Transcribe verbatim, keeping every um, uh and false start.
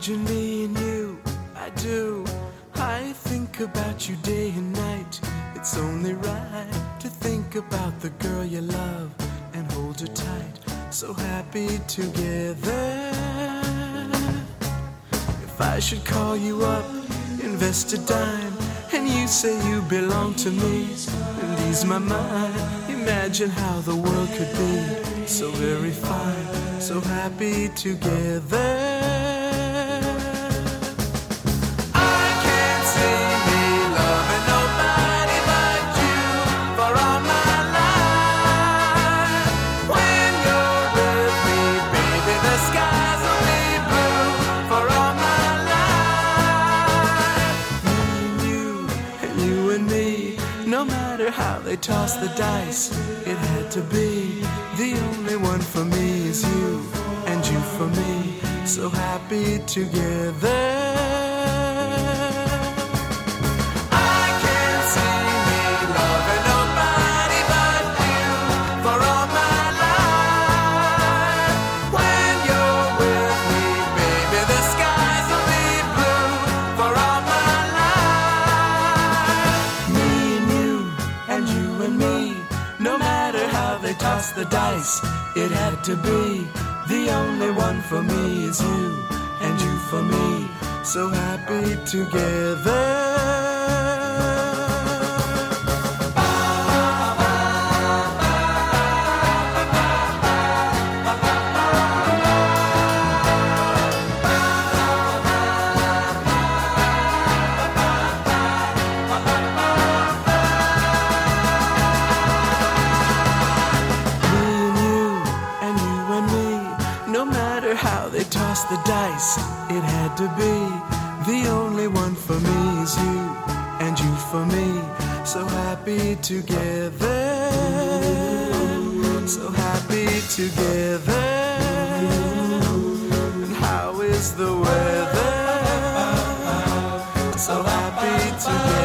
Imagine me and you, I do. I think about you day and night. It's only right to think about the girl you love and hold her tight. So happy together. If I should call you up, invest a dime, and you say you belong to me, and ease my mind. Imagine how the world could be so very fine, so happy together. No matter how they toss the dice, it had to be. The only one for me is you, and you for me, so happy together. Toss the dice, it had to be. The only one for me is you, and you for me, so happy together. No matter how they toss the dice, it had to be. The only one for me is you, and you for me, so happy together. So happy together. And how is the weather? So happy together.